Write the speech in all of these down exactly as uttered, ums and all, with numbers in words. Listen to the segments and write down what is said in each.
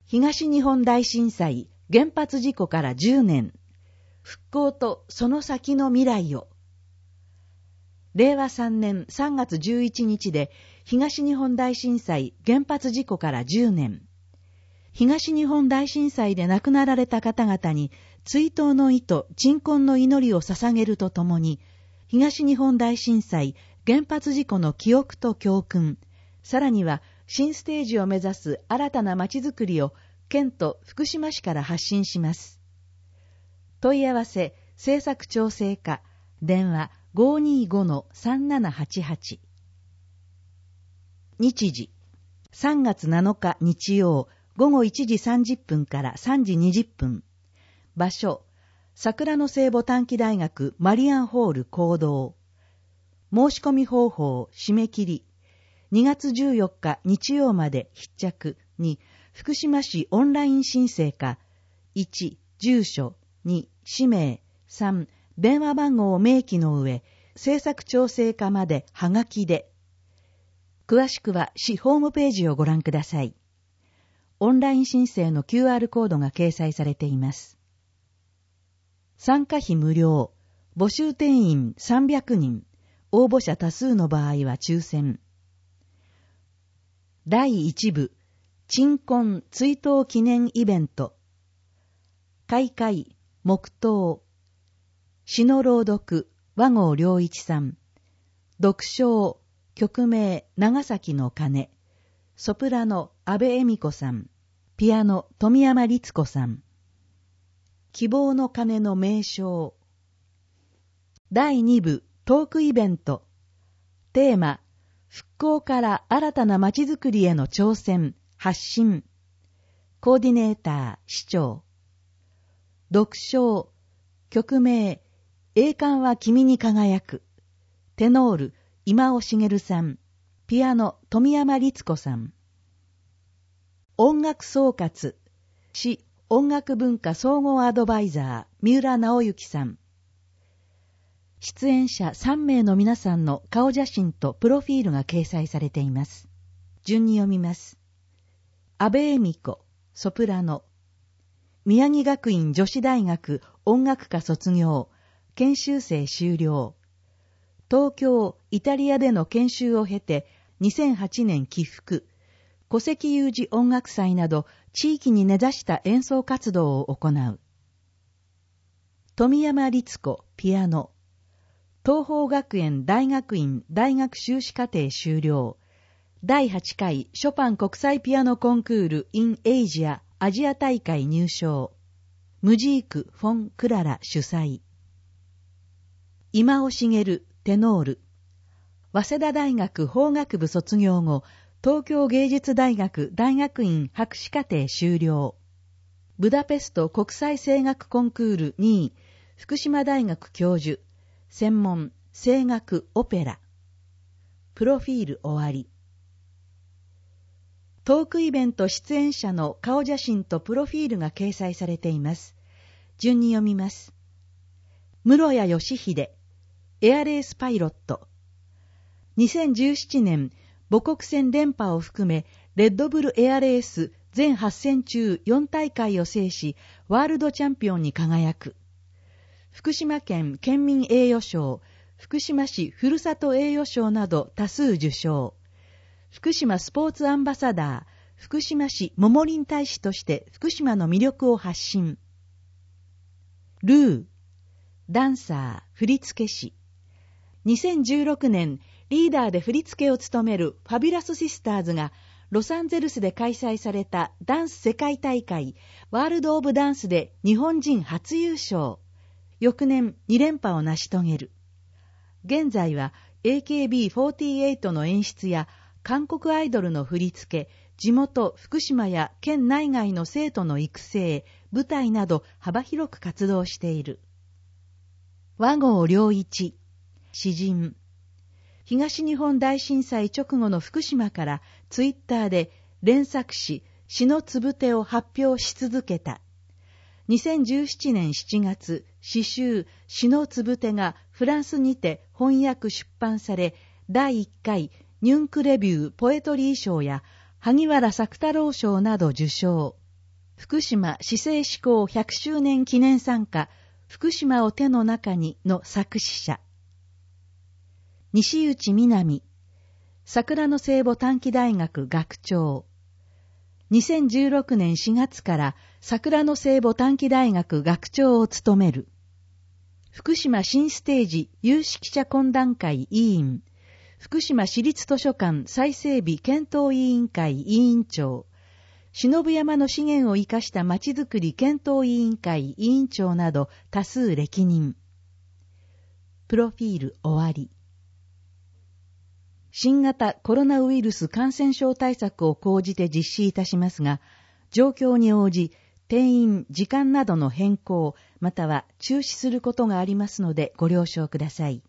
東日本大震災原発事故からじゅうねん、復興とその先の未来を。れいわさんねんさんがつじゅういちにちで東日本大震災原発事故からじゅうねん。東日本大震災で亡くなられた方々に追悼の意と鎮魂の祈りを捧げるとともに、東日本大震災原発事故の記憶と教訓、さらには新ステージを目指す新たな街づくりを県と福島市から発信します。問い合わせ政策調整課、電話 ごーにーごのさんななはちはち。日時さんがつなのか日曜ごごいちじさんじゅっぷんからさんじにじゅっぷん。場所桜の聖母短期大学マリアンホール講堂。申し込み方法締め切りにがつじゅうよっか日曜まで必着。に福島市オンライン申請課。いち住所、に氏名、さん電話番号を明記の上、政策調整課まではがきで。詳しくは市ホームページをご覧ください。オンライン申請の キューアール コードが掲載されています。参加費無料。募集定員さんびゃくにん。応募者多数の場合は抽選。だいいち部、鎮魂追悼記念イベント。開会、黙祷。詩の朗読、和合良一さん。読唱、曲名、長崎の鐘。ソプラノ、安部恵美子さん。ピアノ、富山律子さん。希望の鐘の名称。だいに部、トークイベント。テーマ、復興から新たな街づくりへの挑戦、発信。コーディネーター、市長。読唱、曲名、栄冠は君に輝く。テノール、今尾茂さん。ピアノ、富山律子さん。音楽総括、市音楽文化総合アドバイザー、三浦直之さん。出演者さんめいの皆さんの顔写真とプロフィールが掲載されています。順に読みます。安部恵美子、ソプラノ。宮城学院女子大学音楽科卒業、研修生修了。東京、イタリアでの研修を経て、にせんはちねん帰復。戸籍有事音楽祭など地域に根ざした演奏活動を行う。富山律子、ピアノ。東邦学園大学院大学修士課程修了。だいはちかいショパン国際ピアノコンクール in エイジアアジア大会入賞。ムジーク・フォン・クララ主催。今尾茂、テノール。早稲田大学法学部卒業後、東京芸術大学大学院博士課程修了。ブダペスト国際声楽コンクールにい、福島大学教授。専門、声楽、オペラ。プロフィール終わり。トークイベント出演者の顔写真とプロフィールが掲載されています。順に読みます。室谷義秀、エアレースパイロット。にせんじゅうななねん、母国戦連覇を含め、レッドブルエアレース全はっせん中よんたいかいを制し、ワールドチャンピオンに輝く。福島県県民栄誉賞、福島市ふるさと栄誉賞など多数受賞。福島スポーツアンバサダー、福島市桃林大使として福島の魅力を発信。ルー、ダンサー、振付師。にせんじゅうろくねん、リーダーで振り付けを務めるファビュラスシスターズがロサンゼルスで開催されたダンス世界大会ワールドオブダンスで日本人初優勝。翌年に連覇を成し遂げる。現在は エーケービーフォーティーエイト の演出や韓国アイドルの振り付け、地元福島や県内外の生徒の育成、舞台など幅広く活動している。和合良一、詩人。東日本大震災直後の福島からツイッターで連作詩、詩のつぶてを発表し続けた。にせんじゅうななねんしちがつ、詩集、詩のつぶてがフランスにて翻訳出版され、だいいっかいニュンクレビューポエトリー賞や萩原作太郎賞など受賞。 福島市政施行ひゃくしゅうねん記念参加福島を手の中にの作詞者。西内みなみ、桜の聖母短期大学学長。にせんじゅうろくねんしがつから桜の聖母短期大学学長を務める。福島新ステージ有識者懇談会委員、福島市立図書館再整備検討委員会委員長、忍山の資源を生かしたまちづくり検討委員会委員長など多数歴任。プロフィール終わり。新型コロナウイルス感染症対策を講じて実施いたしますが、状況に応じ定員、時間などの変更、または中止することがありますのでご了承ください。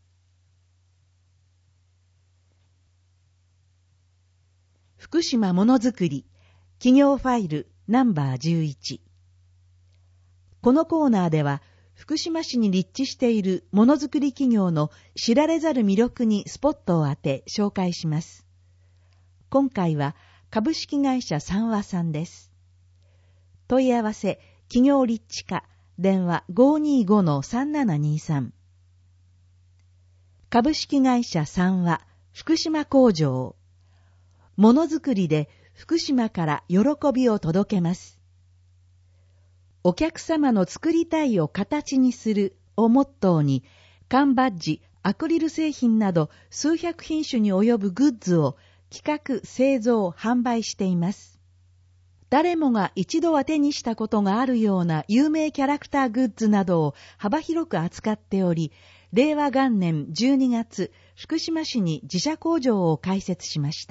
福島ものづくり企業ファイルナンバーじゅういち。このコーナーでは、福島市に立地しているものづくり企業の知られざる魅力にスポットを当て紹介します。今回は株式会社三和さんです。問い合わせ、企業立地課、電話 ごーにーごのさんななにーさん。株式会社三和、福島工場。ものづくりで福島から喜びを届けます。お客様の作りたいを形にするをモットーに、缶バッジ、アクリル製品など数百品種に及ぶグッズを企画、製造、販売しています。誰もが一度は手にしたことがあるような有名キャラクターグッズなどを幅広く扱っており、れいわがんねんじゅうにがつ、福島市に自社工場を開設しました。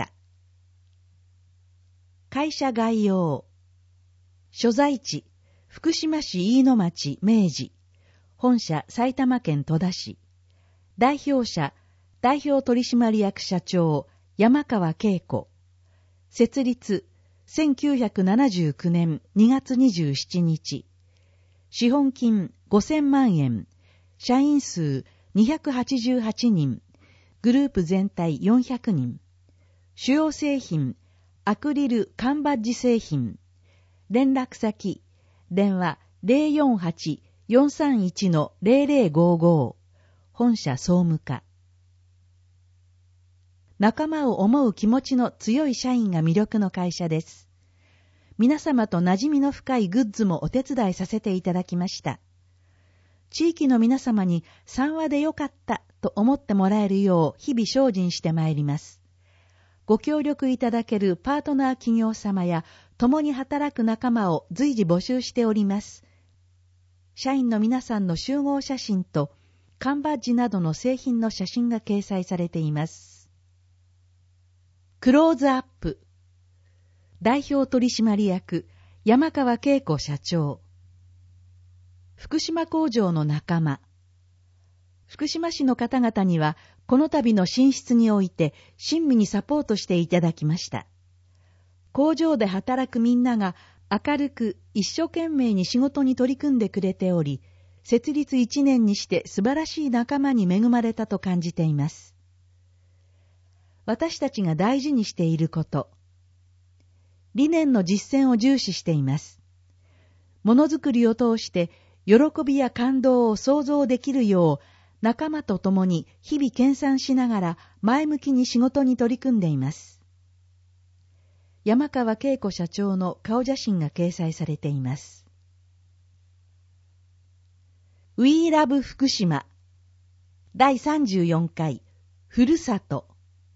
会社概要。所在地、福島市飯野町明治。本社埼玉県戸田市。代表者、代表取締役社長、山川恵子。設立、せんきゅうひゃくななじゅうきゅうねんにがつにじゅうしちにち。資本金ごせんまんえん。社員数にひゃくはちじゅうはちにん。グループ全体よんひゃくにん。主要製品、アクリル缶バッジ製品。連絡先、電話 ゼロよんはち よんさんいち ゼロゼロごご。本社総務課。仲間を思う気持ちの強い社員が魅力の会社です。皆様と馴染みの深いグッズもお手伝いさせていただきました。地域の皆様に三和でよかったと思ってもらえるよう日々精進してまいります。ご協力いただけるパートナー企業様や共に働く仲間を随時募集しております。社員の皆さんの集合写真と缶バッジなどの製品の写真が掲載されています。クローズアップ。代表取締役山川恵子社長。福島工場の仲間。福島市の方々にはこの度の進出において親身にサポートしていただきました。工場で働くみんなが明るく一生懸命に仕事に取り組んでくれており、設立いちねんにして素晴らしい仲間に恵まれたと感じています。私たちが大事にしていること。理念の実践を重視しています。ものづくりを通して喜びや感動を想像できるよう、仲間と共に日々研鑽しながら前向きに仕事に取り組んでいます。山川恵子社長の顔写真が掲載されています。We Love 福島だいさんじゅうよんかいふるさと。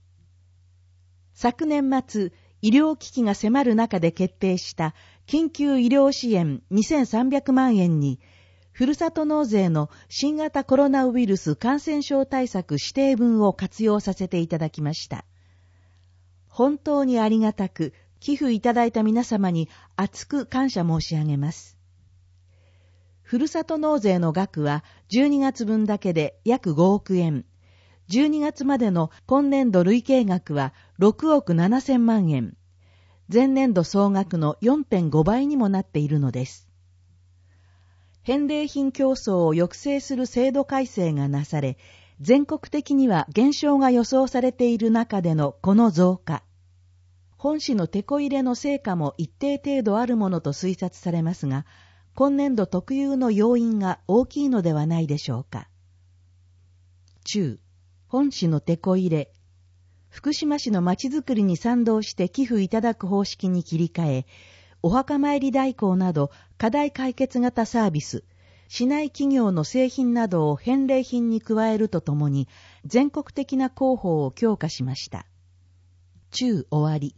昨年末、医療危機が迫る中で決定した緊急医療支援にせんさんびゃくまんえんに、ふるさと納税の新型コロナウイルス感染症対策指定分を活用させていただきました。本当にありがたく、寄付いただいた皆様に厚く感謝申し上げます。ふるさと納税の額はじゅうにがつぶんだけで約ごおくえん。じゅうにがつまでの今年度累計額はろくおくななせんまんえん。前年度総額の よんてんごばいにもなっているのです。返礼品競争を抑制する制度改正がなされ、全国的には減少が予想されている中でのこの増加。 本市のテコ入れの成果も一定程度あるものと推察されますが、今年度特有の要因が大きいのではないでしょうか。中、本市のテコ入れ、福島市の町づくりに賛同して寄付いただく方式に切り替え、お墓参り代行など課題解決型サービス、市内企業の製品などを返礼品に加えるとともに、全国的な広報を強化しました。中終わり。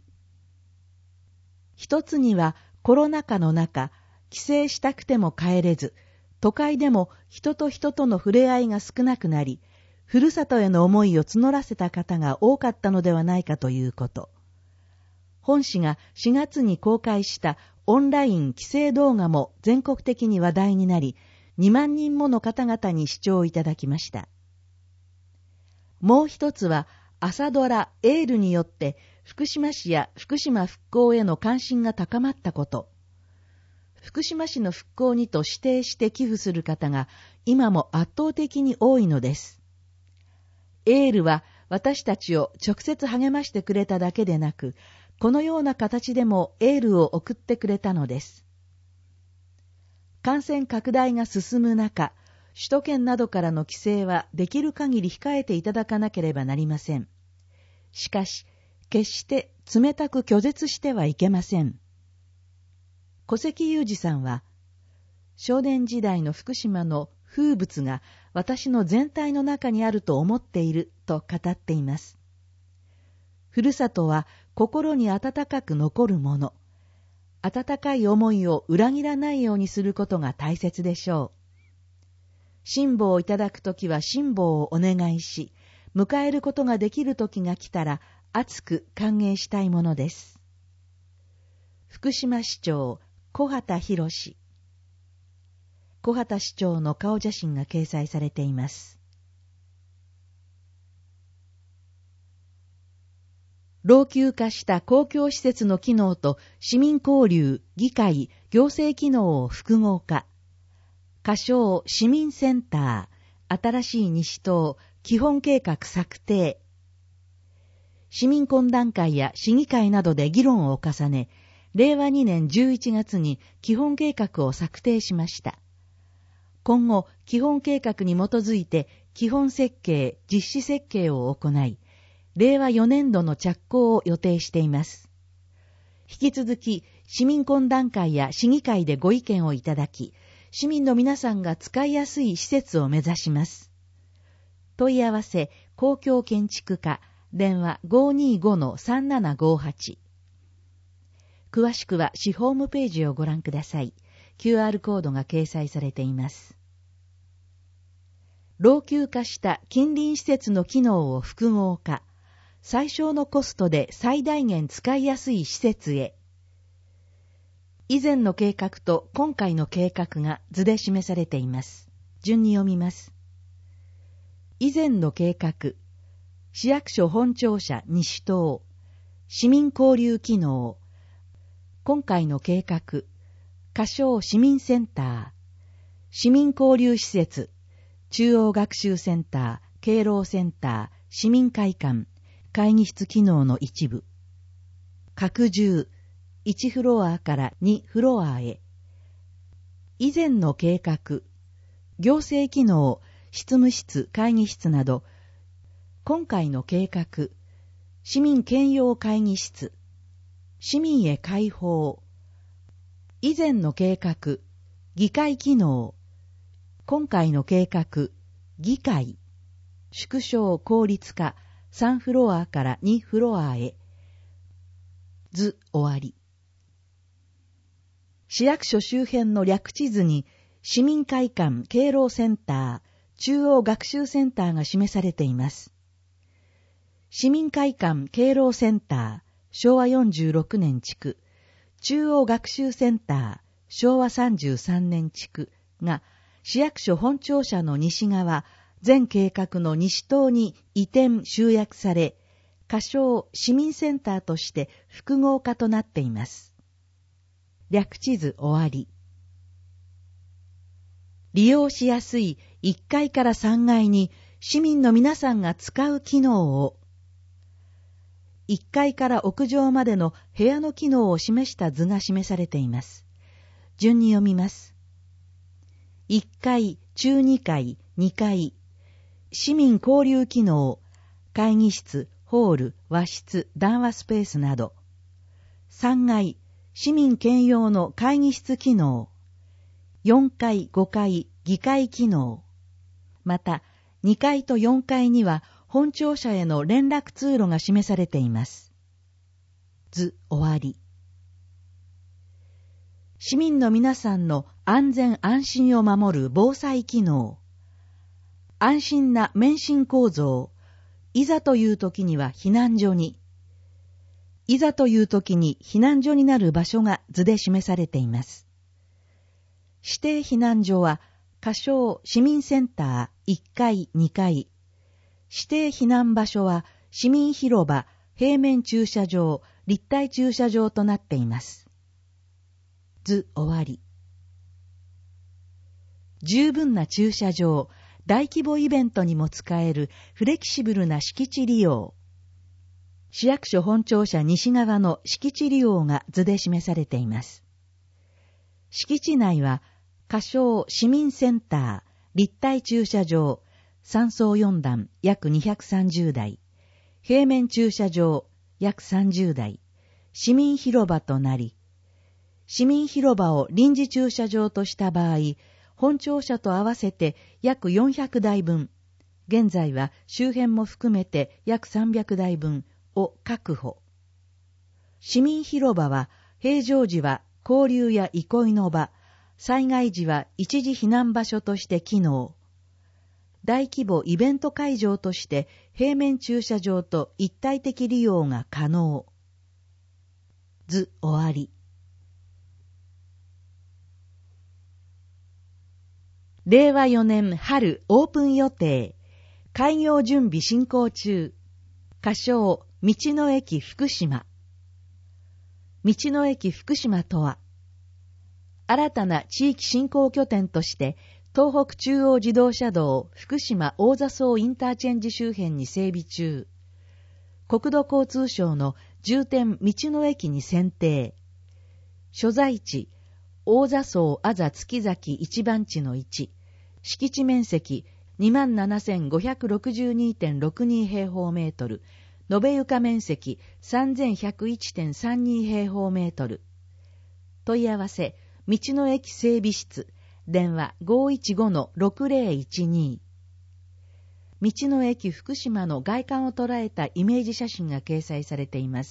一つにはコロナ禍の中、帰省したくても帰れず、都会でも人と人との触れ合いが少なくなり、ふるさとへの思いを募らせた方が多かったのではないかということ。本市がしがつに公開したオンライン帰省動画も全国的に話題になり、にまんにんもの方々に視聴いただきました。もう一つは朝ドラエールによって福島市や福島復興への関心が高まったこと。福島市の復興にと指定して寄付する方が今も圧倒的に多いのです。エールは私たちを直接励ましてくれただけでなく、このような形でもエールを送ってくれたのです。感染拡大が進む中、首都圏などからの帰省はできる限り控えていただかなければなりません。しかし、決して冷たく拒絶してはいけません。小関裕二さんは、少年時代の福島の風物が私の全体の中にあると思っていると語っています。ふるさとは心に温かく残るもの。温かい思いを裏切らないようにすることが大切でしょう。辛抱をいただくときは辛抱をお願いし、迎えることができるときが来たら熱く歓迎したいものです。福島市長小畑博士。小畑市長の顔写真が掲載されています。老朽化した公共施設の機能と市民交流、議会、行政機能を複合化。仮称市民センター、新しい西東、基本計画策定。市民懇談会や市議会などで議論を重ね、れいわにねんじゅういちがつに基本計画を策定しました。今後、基本計画に基づいて基本設計、実施設計を行い、れいわよねんどの着工を予定しています。引き続き、市民懇談会や市議会でご意見をいただき、市民の皆さんが使いやすい施設を目指します。問い合わせ、公共建築課、電話 ごーにーごのさんななごーはち。詳しくは市ホームページをご覧ください。キューアール コードが掲載されています。老朽化した近隣施設の機能を複合化、最小のコストで最大限使いやすい施設へ。以前の計画と今回の計画が図で示されています。順に読みます。以前の計画、市役所本庁舎西東、市民交流機能。今回の計画、仮称市民センター、市民交流施設、中央学習センター、敬老センター、市民会館、会議室機能の一部。拡充、いちフロアからにフロアへ。以前の計画、行政機能、執務室、会議室など、今回の計画、市民兼用会議室、市民へ開放、以前の計画、議会機能、今回の計画、議会、縮小効率化、さんフロアからにフロアへ。図終わり。市役所周辺の略地図に、市民会館、敬老センター、中央学習センターが示されています。市民会館、敬老センター、しょうわよんじゅうろくねん築、中央学習センター、しょうわさんじゅうさんねん築が、市役所本庁舎の西側、全計画の西東に移転集約され、仮称市民センターとして複合化となっています。略地図終わり。利用しやすいいっかいからさんがいに市民の皆さんが使う機能を、 いっかいから屋上までの部屋の機能を示した図が示されています。順に読みます。いっかい、中にかい、にかい、市民交流機能、会議室、ホール、和室、談話スペースなど。さんがい、市民兼用の会議室機能。よんかい、ごかい、議会機能。また、にかいとよんかいには本庁舎への連絡通路が示されています。図終わり。市民の皆さんの安全安心を守る防災機能。安心な免震構造。いざという時には避難所に。いざという時に避難所になる場所が図で示されています。指定避難所は、仮称市民センターいっかい、にかい。指定避難場所は、市民広場、平面駐車場、立体駐車場となっています。図終わり。十分な駐車場、大規模イベントにも使えるフレキシブルな敷地利用。市役所本庁舎西側の敷地利用が図で示されています。敷地内は、仮称市民センター、立体駐車場、さんそうよんだん約にひゃくさんじゅうだい、平面駐車場約さんじゅうだい、市民広場となり、市民広場を臨時駐車場とした場合、本庁舎と合わせて約よんひゃくだいぶん、現在は周辺も含めて約さんびゃくだいぶんを確保。市民広場は平常時は交流や憩いの場、災害時は一時避難場所として機能。大規模イベント会場として平面駐車場と一体的利用が可能。図終わり。れいわよねん春オープン予定。開業準備進行中。仮称、道の駅福島。道の駅福島とは、新たな地域振興拠点として、東北中央自動車道福島大座荘インターチェンジ周辺に整備中。国土交通省の重点道の駅に選定。所在地、大座荘あざ月崎一番地のいち。敷地面積 にまんななせんごひゃくろくじゅうにてんろくに 平方メートル。延べ床面積 さんぜんひゃくいちてんさんに 平方メートル。問い合わせ、道の駅整備室、電話 ごいちごのろくぜろいちに。道の駅福島の外観を捉えたイメージ写真が掲載されています。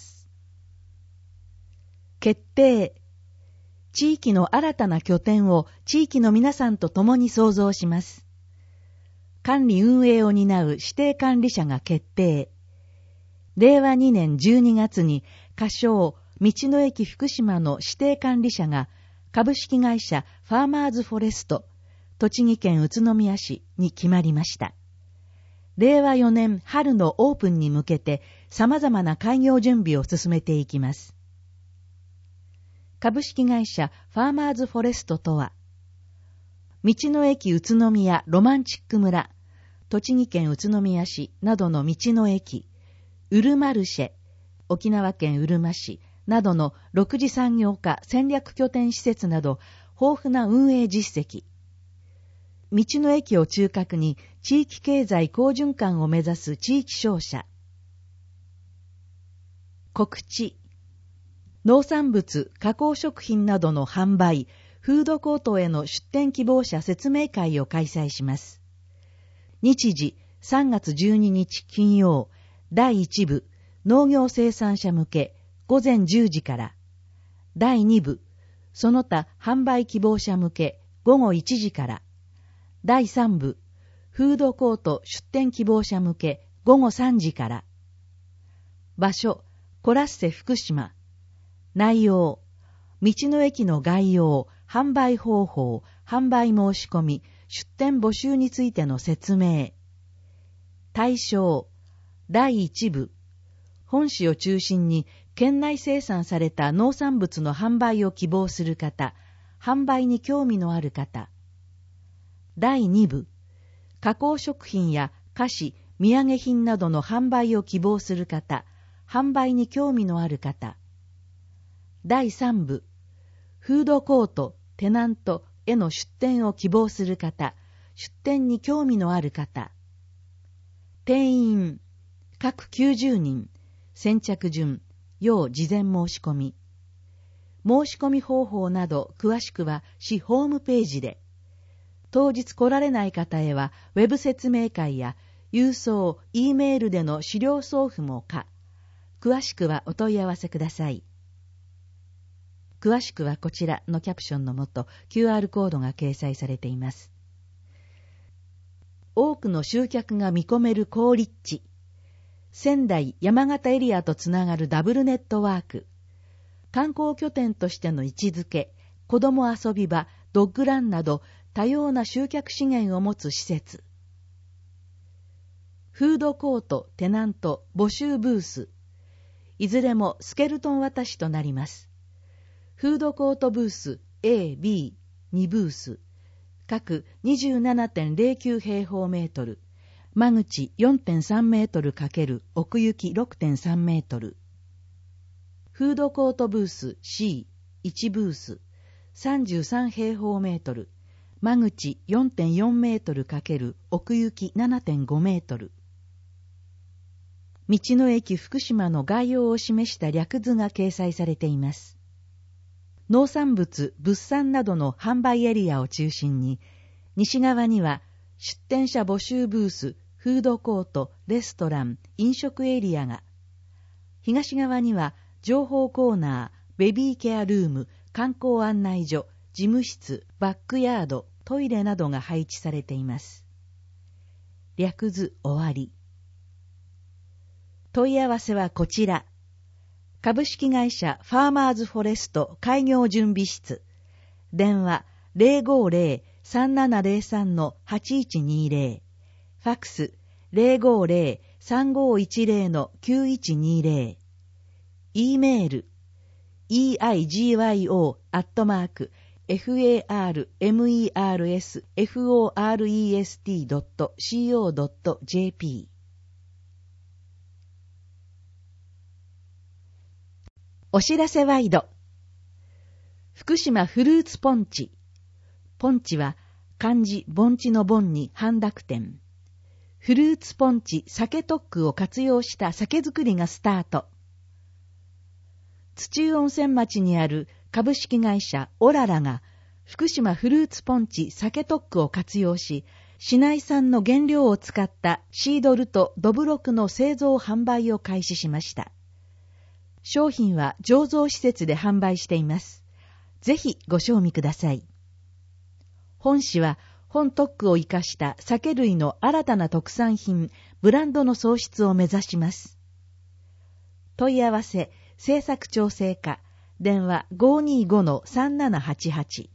決定。地域の新たな拠点を地域の皆さんと共に創造します。管理運営を担う指定管理者が決定。れいわにねんじゅうにがつに仮称道の駅福島の指定管理者が株式会社ファーマーズフォレスト栃木県宇都宮市に決まりました。れいわよねん春のオープンに向けて様々な開業準備を進めていきます。株式会社ファーマーズフォレストとは、道の駅宇都宮ロマンチック村、栃木県宇都宮市などの道の駅、ウルマルシェ、沖縄県うるま市などの六次産業化戦略拠点施設など豊富な運営実績。道の駅を中核に地域経済好循環を目指す地域商社。告知。農産物、加工食品などの販売、フードコートへの出店希望者説明会を開催します。日時さんがつじゅうににち金曜、だいいちぶ、農業生産者向け、ごぜんじゅうじから。だいにぶ、その他販売希望者向け、ごごいちじから。だいさんぶ、フードコート出店希望者向け、ごごさんじから。場所、コラッセ福島。内容、道の駅の概要、販売方法、販売申し込み、出店募集についての説明。対象、だいいちぶ、本市を中心に県内生産された農産物の販売を希望する方、販売に興味のある方。だいにぶ、加工食品や菓子、土産品などの販売を希望する方、 販売に興味のある方。だいさん部、フードコート、テナントへの出店を希望する方、出店に興味のある方。定員、各きゅうじゅうにん、先着順、要事前申し込み。申し込み方法など詳しくは市ホームページで。当日来られない方へはウェブ説明会や郵送、Eメールでの資料送付も可。詳しくはお問い合わせください。詳しくはこちらのキャプションのもと キューアール コードが掲載されています。多くの集客が見込める好立地。仙台山形エリアとつながるダブルネットワーク。観光拠点としての位置づけ、子ども遊び場、ドッグランなど多様な集客資源を持つ施設。フードコート、テナント、募集ブース。いずれもスケルトン渡しとなります。フードコートブース A、B、にブース。各 にじゅうななてんゼロきゅう 平方メートル。間口 よんてんさん メートル×奥行き ろくてんさん メートル。フードコートブース C、いちブース。さんじゅうさん平方メートル。間口 よんてんよん メートル×奥行き ななてんご メートル。道の駅福島の概要を示した略図が掲載されています。農産物、物産などの販売エリアを中心に、西側には出店者募集ブース、フードコート、レストラン、飲食エリアが、東側には情報コーナー、ベビーケアルーム、観光案内所、事務室、バックヤード、トイレなどが配置されています。略図終わり。問い合わせはこちら。株式会社ファーマーズフォレスト開業準備室。電話 ゼロごゼロ さんななゼロさん はちいちにゼロ。ファックス ゼロごゼロ さんごいちゼロ きゅういちにゼロ。E メール イーアイジーワイオー アットマーク ファーマーズフォレスト ドット シーオー ドット ジェーピー。お知らせワイド。福島フルーツポンチ。ポンチは漢字盆地の盆に半濁点。フルーツポンチ酒特区を活用した酒造りがスタート。土湯温泉町にある株式会社オララが福島フルーツポンチ酒特区を活用し、市内産の原料を使ったシードルとドブロクの製造販売を開始しました。商品は醸造施設で販売しています。ぜひご賞味ください。本市は本特区を生かした酒類の新たな特産品、ブランドの創出を目指します。問い合わせ、製作調整課、電話 ごーにーごのさんななはちはち。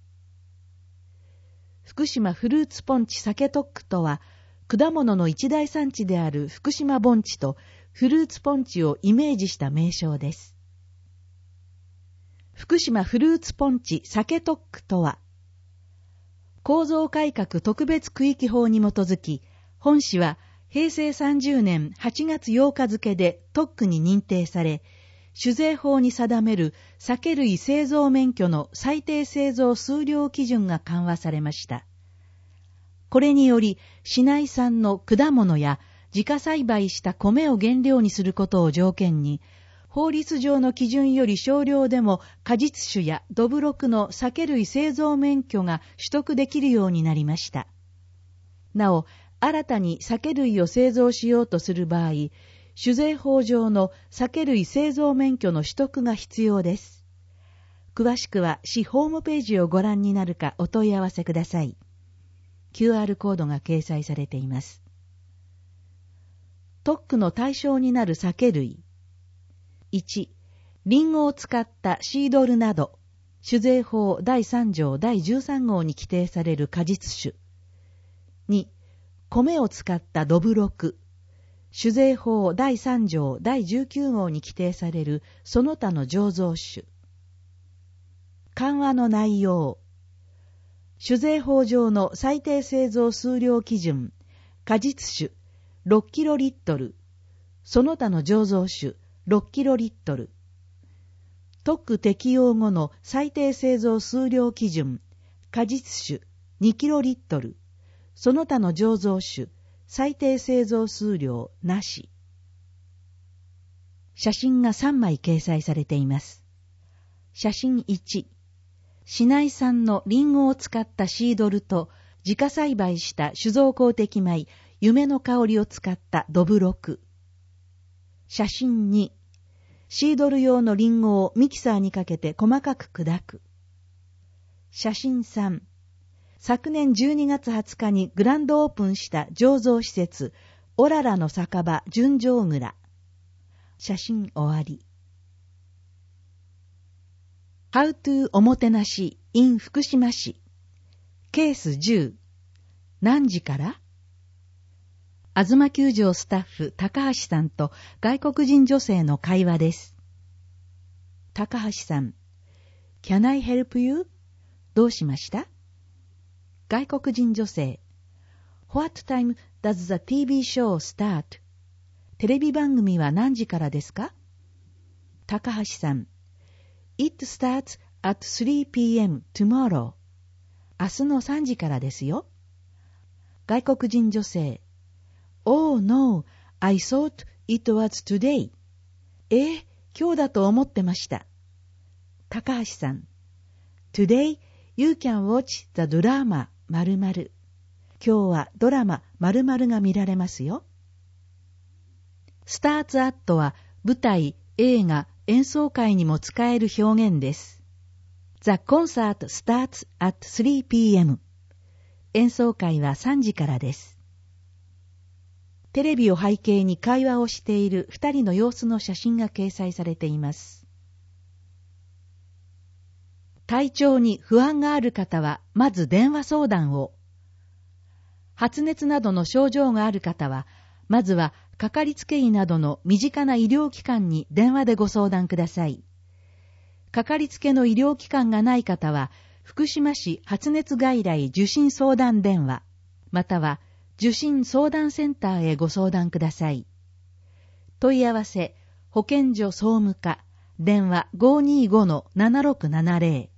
福島フルーツポンチ酒特区とは、果物の一大産地である福島盆地とフルーツポンチをイメージした名称です。福島フルーツポンチ酒特区とは、構造改革特別区域法に基づき、本市は平成さんじゅうねんはちがつようか付で特区に認定され、酒税法に定める酒類製造免許の最低製造数量基準が緩和されました。これにより、市内産の果物や自家栽培した米を原料にすることを条件に、法律上の基準より少量でも果実酒やどぶろくの酒類製造免許が取得できるようになりました。なお、新たに酒類を製造しようとする場合、酒税法上の酒類製造免許の取得が必要です。詳しくは市ホームページをご覧になるかお問い合わせください。キューアール コードが掲載されています。特区の対象になる酒類。いち、リンゴを使ったシードルなど、酒税法だいさん条だいじゅうさん号に規定される果実酒。に、米を使ったどぶろく。酒税法だいさん条だいじゅうきゅう号に規定されるその他の醸造酒。緩和の内容。酒税法上の最低製造数量基準、果実酒ろくキロリットル、その他の醸造酒ろくキロリットル。特区適用後の最低製造数量基準、果実酒にキロリットル。その他の醸造酒、最低製造数量なし。写真がさんまい掲載されています。写真いち。市内産のリンゴを使ったシードルと自家栽培した酒造公的米、夢の香りを使ったどぶろく。写真に。シードル用のリンゴをミキサーにかけて細かく砕く。写真さん。昨年じゅうにがつはつかにグランドオープンした醸造施設、オララの酒場純醸蔵。写真終わり。How to おもてなし in 福島市。ケースじゅう。何時から？東球場スタッフ高橋さんと外国人女性の会話です。高橋さん。Can I help you? どうしました？外国人女性。What time does the ティービー show start? テレビ番組は何時からですか？高橋さん。It starts at スリーピーエム tomorrow. 明日のさんじからですよ。外国人女性。Oh no, I thought it was today. えー、今日だと思ってました。高橋さん。Today you can watch the drama 〇〇。今日はドラマ〇〇が見られますよ。starts at は舞台、映画、演奏会にも使える表現です。The concert starts at スリーピーエム. 演奏会はさんじからです。テレビを背景に会話をしている二人の様子の写真が掲載されています。体調に不安がある方は、まず電話相談を。発熱などの症状がある方は、まずはかかりつけ医などの身近な医療機関に電話でご相談ください。かかりつけの医療機関がない方は、福島市発熱外来受診相談電話、または受診相談センターへご相談ください。問い合わせ、保健所総務課、電話 ごーにーごのななろくななぜろ。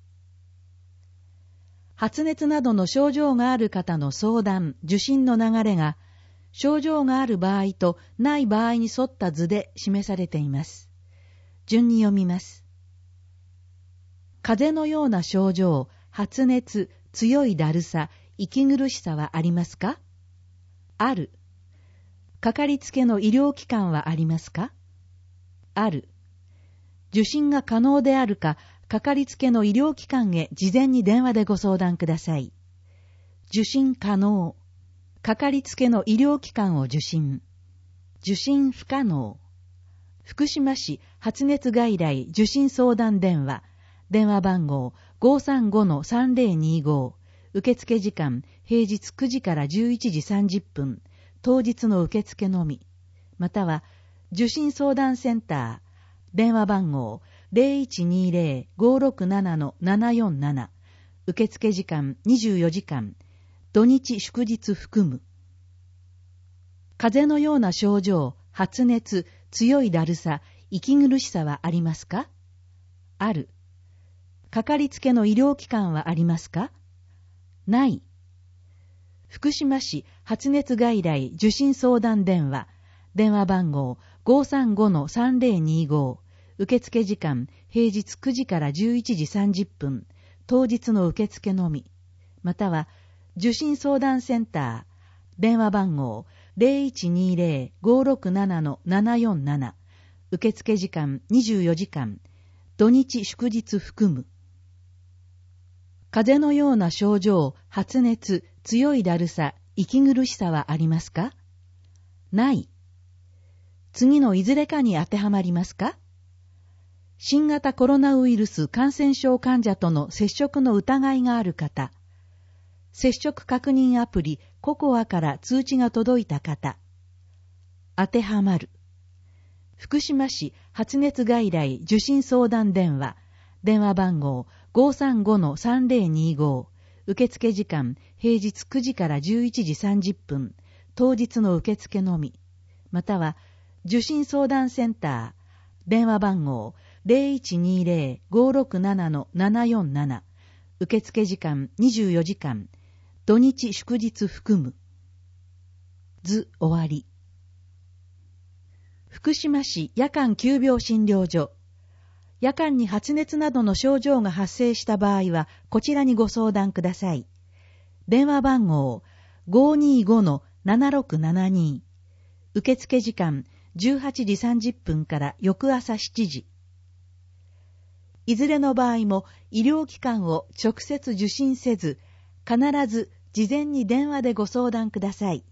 発熱などの症状がある方の相談、受診の流れが、症状がある場合とない場合に沿った図で示されています。順に読みます。風邪のような症状、発熱、強いだるさ、息苦しさはありますか？ある。かかりつけの医療機関はありますか？ある。受診が可能であるか、かかりつけの医療機関へ事前に電話でご相談ください。受診可能。かかりつけの医療機関を受診。受診不可能。福島市発熱外来受診相談電話。電話番号 ごーさんごのさんぜろにーご。受付時間平日くじからじゅういちじさんじゅっぷん。当日の受付のみ。または受診相談センター。電話番号 ゼロいちにーぜろ ごーろくななのななよんなな。受付時間にじゅうよじかん。土日祝日含む。風邪のような症状、発熱、強いだるさ、息苦しさはありますか？ある。かかりつけの医療機関はありますか？ない。福島市発熱外来受診相談電話。電話番号 ごーさんごのさんぜろにーご。受付時間平日くじからじゅういちじさんじゅっぷん。当日の受付のみ。または受診相談センター。電話番号 ゼロいちにーぜろ ごーろくななのななよんなな。受付時間にじゅうよじかん。土日祝日含む。風邪のような症状、発熱、強いだるさ、息苦しさはありますか？ない。次のいずれかに当てはまりますか？新型コロナウイルス感染症患者との接触の疑いがある方。接触確認アプリココアから通知が届いた方。当てはまる。福島市発熱外来受診相談電話。電話番号 ごーさんごのさんぜろにーご。受付時間平日くじからじゅういちじさんじゅっぷん。当日の受付のみ。または受診相談センター。 電話番号 ゼロいちにゼロ ごろくなな ななよんなな。受付時間にじゅうよじかん。土日祝日含む。図終わり。福島市夜間急病診療所。夜間に発熱などの症状が発生した場合は、こちらにご相談ください。電話番号 ごーにーご ななろくななに。受付時間じゅうはちじさんじゅっぷんから翌朝しちじ。いずれの場合も医療機関を直接受診せず、必ず事前に電話でご相談ください。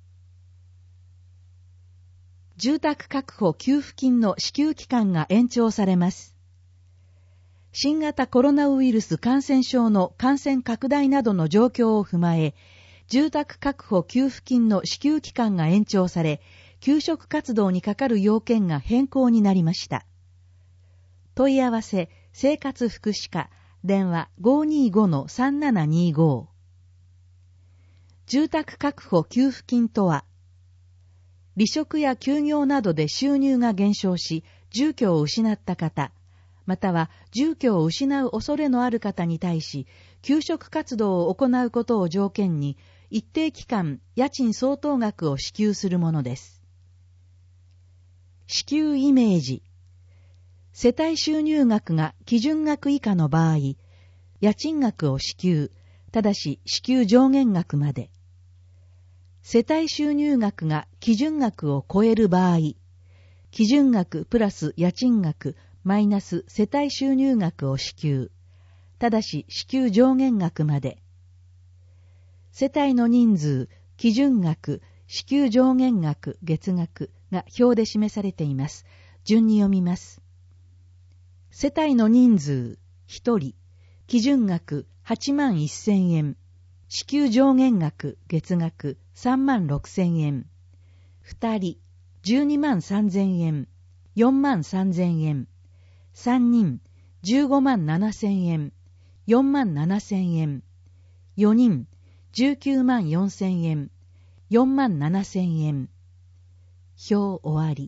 住宅確保給付金の支給期間が延長されます。新型コロナウイルス感染症の感染拡大などの状況を踏まえ、住宅確保給付金の支給期間が延長され、給食活動にかかる要件が変更になりました。問い合わせ、生活福祉課、電話 ごーにーご のさんななにーご。住宅確保給付金とは、離職や休業などで収入が減少し、住居を失った方、または住居を失う恐れのある方に対し、給食活動を行うことを条件に、一定期間、家賃相当額を支給するものです。支給イメージ。世帯収入額が基準額以下の場合、家賃額を支給、ただし支給上限額まで。世帯収入額が基準額を超える場合、基準額プラス家賃額マイナス世帯収入額を支給、ただし支給上限額まで。世帯の人数、基準額、支給上限額、月額が表で示されています。順に読みます。世帯の人数、ひとり、基準額はちまんせんえん、支給上限額、月額さんまんろくせんえん、ふたり、じゅうにまんさんぜんえん、よんまんさんぜんえん、さんにん、じゅうごまんななせんえん、よんまんななせんえん、よにん、じゅうきゅうまんよんせんえん、よんまんななせんえん。表終わり。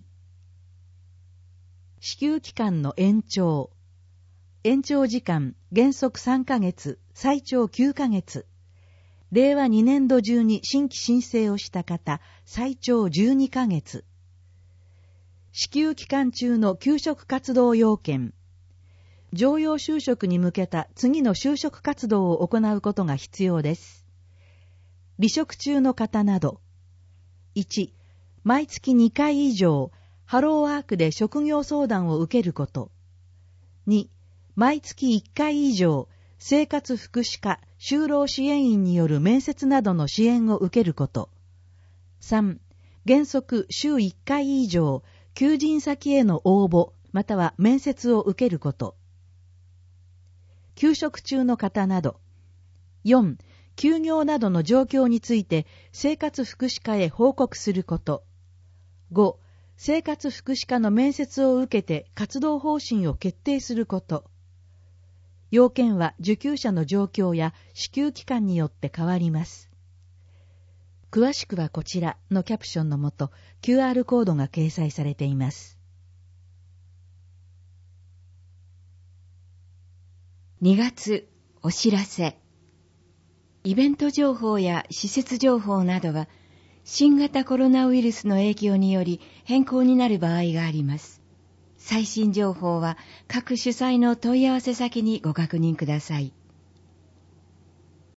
支給期間の延長。延長時間、原則さんかげつ、最長きゅうかげつ。れいわにねんど中に新規申請をした方、最長じゅうにかげつ。支給期間中の給食活動要件。常用就職に向けた次の就職活動を行うことが必要です。離職中の方など。いち、毎月にかい以上、ハローワークで職業相談を受けること。に、毎月いっかい以上、生活福祉課、就労支援員による面接などの支援を受けること。さん、原則週いっかい以上、求人先への応募、または面接を受けること。休職中の方など。よん、休業などの状況について生活福祉課へ報告すること。ご、生活福祉課の面接を受けて活動方針を決定すること。要件は受給者の状況や支給期間によって変わります。詳しくはこちらのキャプションのもと キューアール コードが掲載されています。 にがつお知らせ。イベント情報や施設情報などは新型コロナウイルスの影響により変更になる場合があります。最新情報は各主催の問い合わせ先にご確認ください。